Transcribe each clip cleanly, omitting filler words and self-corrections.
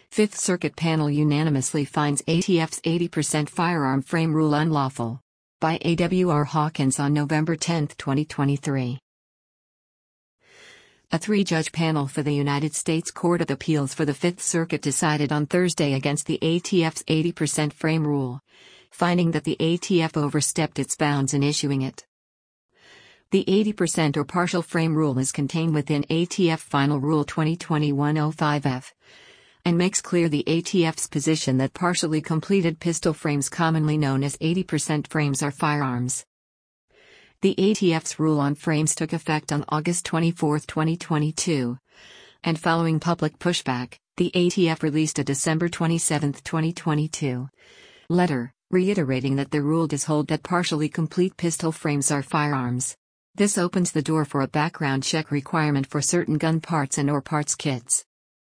Fifth Circuit panel unanimously finds ATF's 80% firearm frame rule unlawful. By A.W.R. Hawkins on November 10, 2023. A three-judge panel for the United States Court of Appeals for the Fifth Circuit decided on Thursday against the ATF's 80% frame rule, finding that the ATF overstepped its bounds in issuing it. The 80% or partial frame rule is contained within ATF Final Rule 2021-05F. And makes clear the ATF's position that partially completed pistol frames, commonly known as 80% frames, are firearms. The ATF's rule on frames took effect on August 24, 2022, and following public pushback, the ATF released a December 27, 2022 letter, reiterating that the rule does hold that partially complete pistol frames are firearms. This opens the door for a background check requirement for certain gun parts and/or parts kits.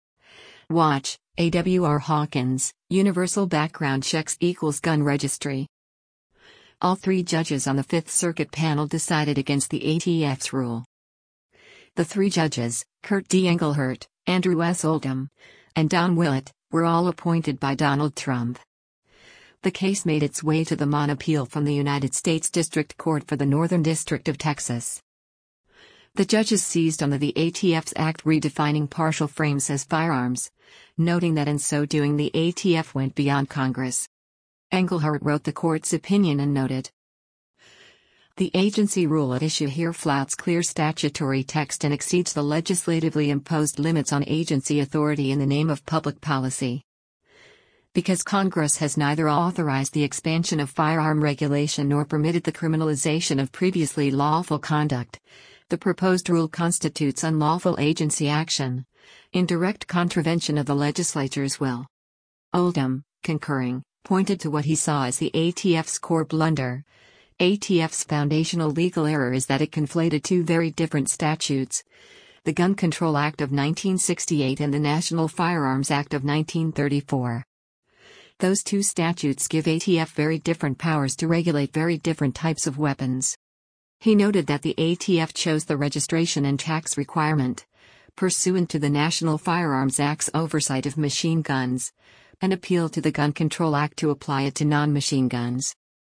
Watch, A.W.R. Hawkins, Universal Background Checks equals Gun Registry. All three judges on the Fifth Circuit panel decided against the ATF's rule. The three judges, Kurt D. Engelhart, Andrew S. Oldham, and Don Willett, were all appointed by Donald Trump. The case made its way to the Mon appeal from the United States District Court for the Northern District of Texas. The judges seized on the ATF's act redefining partial frames as firearms, noting that in so doing the ATF went beyond Congress. Engelhart wrote the court's opinion and noted, "The agency rule at issue here flouts clear statutory text and exceeds the legislatively imposed limits on agency authority in the name of public policy. Because Congress has neither authorized the expansion of firearm regulation nor permitted the criminalization of previously lawful conduct, the proposed rule constitutes unlawful agency action, in direct contravention of the legislature's will." Oldham, concurring, pointed to what he saw as the ATF's core blunder. ATF's foundational legal error is that it conflated two very different statutes, the Gun Control Act of 1968 and the National Firearms Act of 1934. Those two statutes give ATF very different powers to regulate very different types of weapons. He noted that the ATF chose the registration and tax requirement, pursuant to the National Firearms Act's oversight of machine guns, and appealed to the Gun Control Act to apply it to non-machine guns.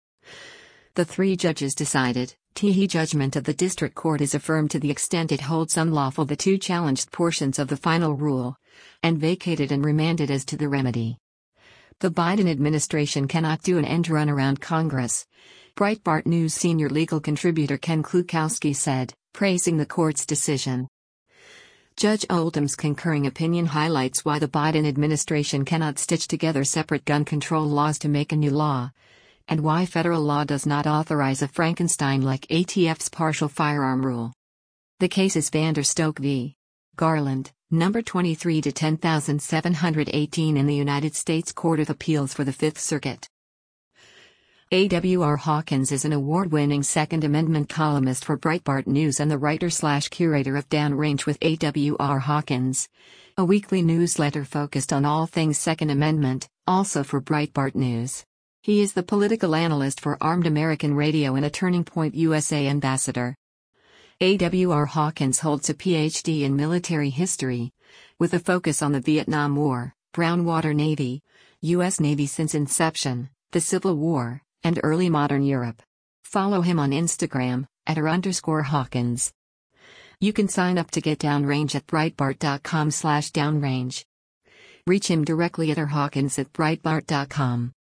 The three judges decided, the judgment of the District Court is affirmed to the extent it holds unlawful the two challenged portions of the final rule, and vacated and remanded as to the remedy. The Biden administration cannot do an end run around Congress, Breitbart News senior legal contributor Ken Klukowski said, praising the court's decision. Judge Oldham's concurring opinion highlights why the Biden administration cannot stitch together separate gun control laws to make a new law, and why federal law does not authorize a Frankenstein-like ATF's partial firearm rule. The case is Vanderstoke v. Garland, number 23 to 10718 in the United States Court of Appeals for the Fifth Circuit. A.W.R. Hawkins is an award-winning Second Amendment columnist for Breitbart News and the writer/curator of Downrange with A.W.R. Hawkins, a weekly newsletter focused on all things Second Amendment, also for Breitbart News. He is the political analyst for Armed American Radio and a Turning Point USA ambassador. A.W.R. Hawkins holds a Ph.D. in military history, with a focus on the Vietnam War, Brown Water Navy, U.S. Navy since inception, the Civil War, and early modern Europe. Follow him on Instagram, @r_Hawkins. You can sign up to get Downrange at Breitbart.com/downrange. Reach him directly at rhawkins@breitbart.com.